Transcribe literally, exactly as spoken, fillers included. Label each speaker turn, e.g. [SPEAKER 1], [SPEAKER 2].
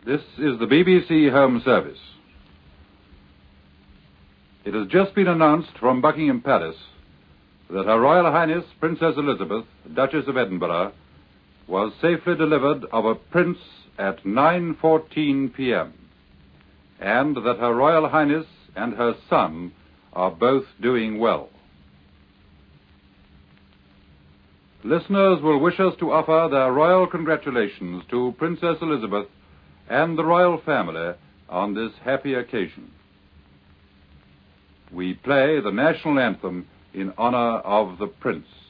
[SPEAKER 1] This is the B B C Home Service. It has just been announced from Buckingham Palace that Her Royal Highness Princess Elizabeth, Duchess of Edinburgh, was safely delivered of a prince at nine fourteen p.m., and that Her Royal Highness and her son are both doing well. Listeners will wish us to offer their royal congratulations to Princess Elizabeth and the royal family on this happy occasion. We play the national anthem in honor of the Prince.